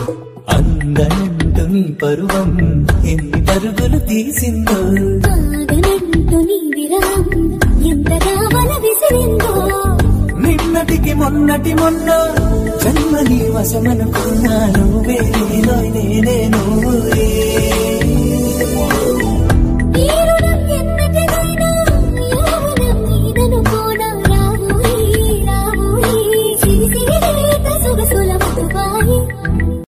అందనంటూ నీ పరువం ఎన్ని పరుగులు తీసిందో, ఆగనంటూ నీ విరహం ఎంతగా వల విసిరిందో, నిన్నటికి మొన్నటి మొన్న జన్మని వశమనుకున్నాను,